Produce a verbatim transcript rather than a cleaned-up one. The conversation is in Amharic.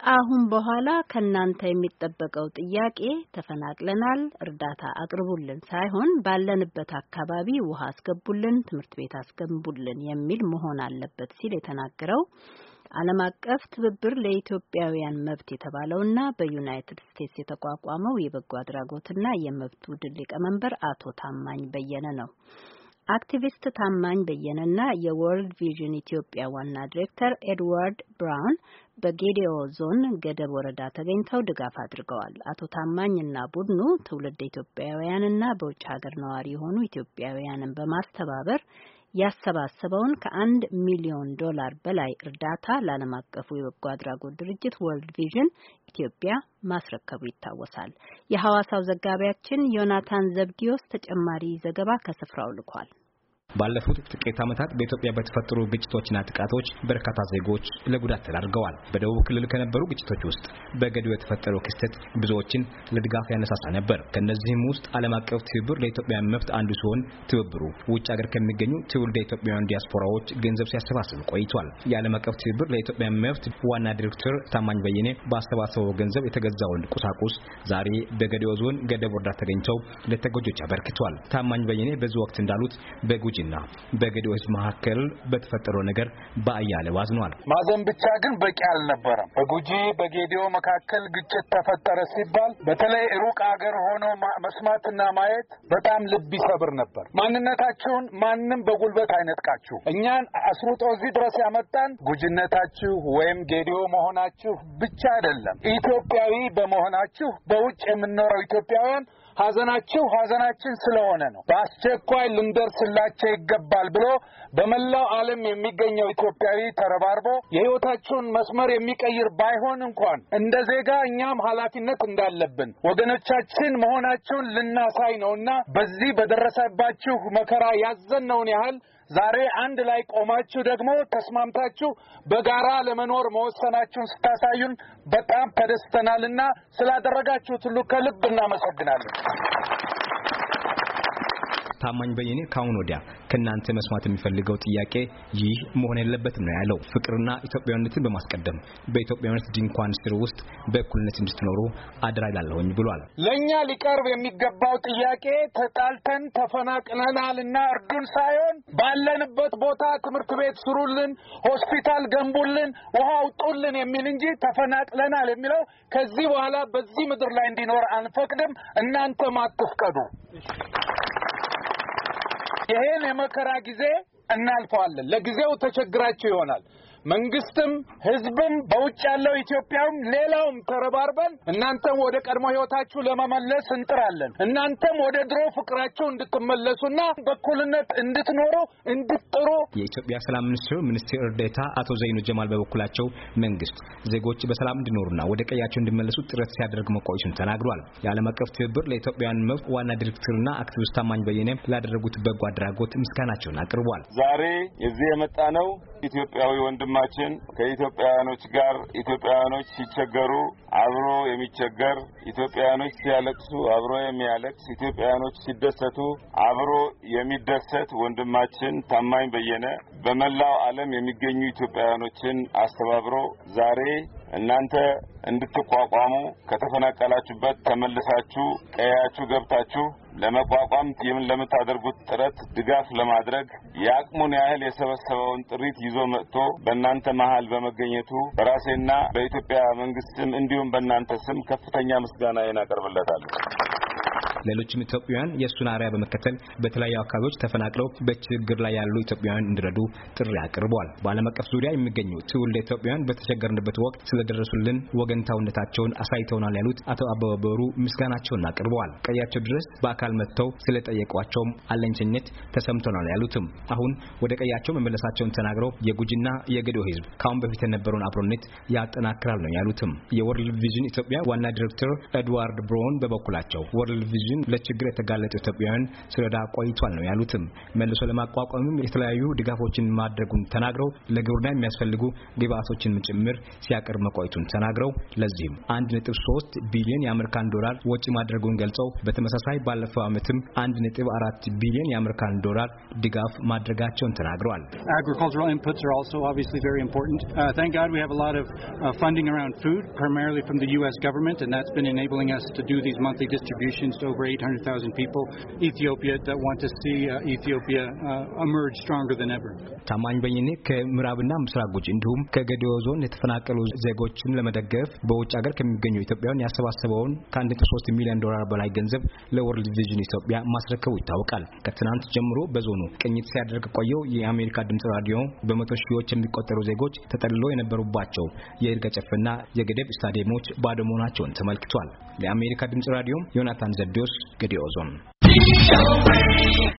ከአሁን በኋላ ከናንተ የሚጠበቀው ጥያቄ ተፈናቅለናል እርዳታ አቅርቡልን ሳይሆን ባለንበት አካባቢ ውሃ አስገቡልን ትምህርት ቤት አስገንቡልን የሚል መሆን አለበት ሲል የተናገረው ዓለም አቀፍ ትብብር ለኢትዮጵያውያን መብት የተባለውና በዩናይትድ ስቴትስ የተቋቋመው የበጎ አድራጎትና የመብት ቡድን ሊቀመንበር አቶ ታማኝ በየነ ነው። አክቲቪስት ታማኝ በየነና የወርልድ ቪዥን ኢትዮጵያ ዋና ዳይሬክተር ኤድዋርድ ብራውን በጌዲኦ ዞን ገደብ ወረዳ ተገኝተው ድጋፍ አድርገዋል። አቶ ታማኝና ቡድኑ ትውልድ ኢትዮጵያውያንና በውጭ ሀገር ነዋሪ የሆኑ ኢትዮጵያውያንን በማስተባበር ያሰባሰበውን ከአንድ ሚሊዮን ዶላር በላይ እርዳታ ለዓለም አቀፉ የበጎ አድራጎት ድርጅት ወርልድ ቪዥን ኢትዮጵያ ማስረከቡ ይታወሳል። የሐዋሳው ዘጋቢያችን ዮናታን ዘብዲዮስ ተጨማሪ ዘገባ ከስፍራው ልኳል። ባለፉት ጥቂት ዓመታት በኢትዮጵያ በተፈጠሩ ግጭቶችና ጥቃቶች በርካታ ዜጎች ለጉዳት ተዳርገዋል። በደቡብ ክልል ከነበሩ ግጭቶች ውስጥ በገዲኦ የተፈጠረው ክስተት ብዙዎችን ለድጋፍ ያነሳሳ ነበር። ከነዚህም ውስጥ ዓለም አቀፍ ትብብር ለኢትዮጵያ መብት አንዱ ሲሆን ትብብሩ ውጭ ሀገር ከሚገኙ ትውልደ ኢትዮጵያውያን ዲያስፖራዎች ገንዘብ ሲያሰባስብ ቆይቷል። የዓለም አቀፍ ትብብር ለኢትዮጵያ መብት ዋና ዳይሬክተር ታማኝ በየነ ባሰባሰበው ገንዘብ የተገዛውን ቁሳቁስ ዛሬ በገዲኦ ዞን ገደብ ወረዳ ተገኝተው ለተጎጆች አበርክቷል። ታማኝ በየነ በዚህ ወቅት እንዳሉት በጉጂ ና በገዲኦ ህዝብ መካከል በተፈጠረው ነገር በአያሌ ዋዝኗል። ማዘን ብቻ ግን በቂ አልነበረም። በጉጂ በጌዲኦ መካከል ግጭት ተፈጠረ ሲባል በተለይ ሩቅ ሀገር ሆኖ መስማትና ማየት በጣም ልብ ይሰብር ነበር። ማንነታችሁን ማንንም በጉልበት አይነጥቃችሁ። እኛን አስሩጦ እዚህ ድረስ ያመጣን ጉጂነታችሁ ወይም ጌዲኦ መሆናችሁ ብቻ አይደለም። ኢትዮጵያዊ በመሆናችሁ በውጭ የምንኖረው ኢትዮጵያውያን ሐዘናችሁ ሐዘናችን ስለሆነ ነው። በአስቸኳይ ልንደርስላችሁ ይገባል ብሎ በመላው ዓለም የሚገኘው ኢትዮጵያዊ ተረባርቦ የህይወታችሁን መስመር የሚቀይር ባይሆን እንኳን እንደ ዜጋ እኛም ኃላፊነት እንዳለብን ወገኖቻችን መሆናችሁን ልናሳይ ነውና በዚህ በደረሰባችሁ መከራ ያዘነውን ያህል ዛሬ አንድ ላይ ቆማችሁ ደግሞ ተስማምታችሁ በጋራ ለመኖር መወሰናችሁን ስታሳዩን በጣም ተደስተናልና ስላደረጋችሁት ሁሉ ከልብ እናመሰግናለን። ታማኝ በየነ ካሁን ወዲያ ከናንተ መስማት የሚፈልገው ጥያቄ ይህ መሆን የለበትም ነው ያለው። ፍቅርና ኢትዮጵያዊነትን በማስቀደም በኢትዮጵያዊነት ድንኳን ስር ውስጥ በእኩልነት እንድትኖሩ አደራ ይላለሁኝ ብሏል። ለኛ ሊቀርብ የሚገባው ጥያቄ ተጣልተን ተፈናቅለናልና እርዱን ሳይሆን ባለንበት ቦታ ትምህርት ቤት ስሩልን፣ ሆስፒታል ገንቡልን፣ ውሃ አውጡልን የሚል እንጂ ተፈናቅለናል የሚለው ከዚህ በኋላ በዚህ ምድር ላይ እንዲኖር አንፈቅድም። እናንተም አትፍቀዱ። ይሄን የመከራ ጊዜ እናልፈዋለን። ለጊዜው ተቸግራችሁ ይሆናል። መንግስትም ህዝብም በውጭ ያለው ኢትዮጵያም ሌላውም ተረባርበን እናንተም ወደ ቀድሞ ህይወታችሁ ለመመለስ እንጥራለን። እናንተም ወደ ድሮ ፍቅራችሁ እንድትመለሱና በኩልነት እንድትኖሩ እንድትጥሩ። የኢትዮጵያ ሰላም ሚኒስትር ሚኒስትር ዴኤታ አቶ ዘይኑ ጀማል በበኩላቸው መንግስት ዜጎች በሰላም እንዲኖሩና ወደ ቀያቸው እንዲመለሱ ጥረት ሲያደርግ መቆየቱን ተናግሯል። የዓለም አቀፍ ትብብር ለኢትዮጵያውያን መብት ዋና ዳይሬክተርና አክቲቪስት ታማኝ በየነ ላደረጉት በጎ አድራጎት ምስጋናቸውን አቅርቧል። ዛሬ እዚህ የመጣ ነው ኢትዮጵያዊ ወንድማችን ከኢትዮጵያውያኖች ጋር ኢትዮጵያውያኖች ሲቸገሩ አብሮ የሚቸገር፣ ኢትዮጵያውያኖች ሲያለቅሱ አብሮ የሚያለቅስ፣ ኢትዮጵያውያኖች ሲደሰቱ አብሮ የሚደሰት ወንድማችን ታማኝ በየነ በመላው ዓለም የሚገኙ ኢትዮጵያውያኖችን አስተባብሮ ዛሬ እናንተ እንድትቋቋሙ ከተፈናቀላችሁበት ተመልሳችሁ ቀያችሁ ገብታችሁ ለመቋቋም የምን ለምታደርጉት ጥረት ድጋፍ ለማድረግ ያቅሙን ያህል የሰበሰበውን ጥሪት ይዞ መጥቶ በእናንተ መሃል በመገኘቱ በራሴና በኢትዮጵያ መንግስትም እንዲሁም በእናንተ ስም ከፍተኛ ምስጋና እናቀርብለታለሁ። ሌሎችም ኢትዮጵያውያን የሱን አርአያ በመከተል በተለያዩ አካባቢዎች ተፈናቅለው በችግር ላይ ያሉ ኢትዮጵያውያን እንዲረዱ ጥሪ አቅርበዋል። በዓለም አቀፍ ዙሪያ የሚገኙ ትውልደ ኢትዮጵያውያን በተቸገርንበት ወቅት ስለደረሱልን ወገንታውነታቸውን አሳይተውናል ያሉት አቶ አበበ በሩ ምስጋናቸውን አቅርበዋል። ቀያቸው ድረስ በአካል መጥተው ስለጠየቋቸውም አለኝተኝነት ተሰምቶናል ያሉትም አሁን ወደ ቀያቸው መመለሳቸውን ተናግረው የጉጂና የገዲኦ ህዝብ ካሁን በፊት የነበረውን አብሮነት ያጠናክራል ነው ያሉትም። የወርልድ ቪዥን ኢትዮጵያ ዋና ዳይሬክተር ኤድዋርድ ብራውን በበኩላቸው ወርልድ ቪዥን ግን ለችግር የተጋለጡ ኢትዮጵያውያን ስለዳ ቆይቷል ነው ያሉትም። መልሶ ለማቋቋምም የተለያዩ ድጋፎችን ማድረጉን ተናግረው ለግብርና የሚያስፈልጉ ግብአቶችን ጭምር ሲያቀርብ መቆየቱን ተናግረው ለዚህም አንድ ነጥብ ሶስት ቢሊዮን የአሜሪካን ዶላር ወጪ ማድረጉን ገልጸው በተመሳሳይ ባለፈው ዓመትም አንድ ነጥብ አራት ቢሊዮን የአሜሪካን ዶላር ድጋፍ ማድረጋቸውን ተናግረዋል። Agricultural inputs are also obviously very important. Uh, thank God we have a lot of uh, funding around food, primarily from the U S government, and that's been enabling us to do these monthly distributions to over eight hundred thousand people Ethiopia that want to see uh, Ethiopia uh, emerge stronger than ever. ታማኝ በየነ ከምዕራብና ምስራቅ ጉጂ እንዲሁም ከገዲዮ ዞን የተፈናቀሉ ዜጎችን ለመደገፍ በውጭ ሀገር ከሚገኙ ኢትዮጵያውያን ያሰባሰበውን ከአንድ ነጥብ ሶስት ሚሊዮን ዶላር በላይ ገንዘብ ለወርልድ ቪዥን ኢትዮጵያ ማስረከቡ ይታወቃል። ከትናንት ጀምሮ በዞኑ ቅኝት ሲያደርግ ቆየው የአሜሪካ ድምጽ ራዲዮ በመቶ ሺዎች የሚቆጠሩ ዜጎች ተጠልለው የነበሩባቸው የይርጋ ጨፌና የገደብ ስታዲየሞች ባዶ መሆናቸውን ተመልክቷል። ለአሜሪካ ድምጽ ራዲዮ ዮናታን ዘብዴዎስ ገዲዮ ዞን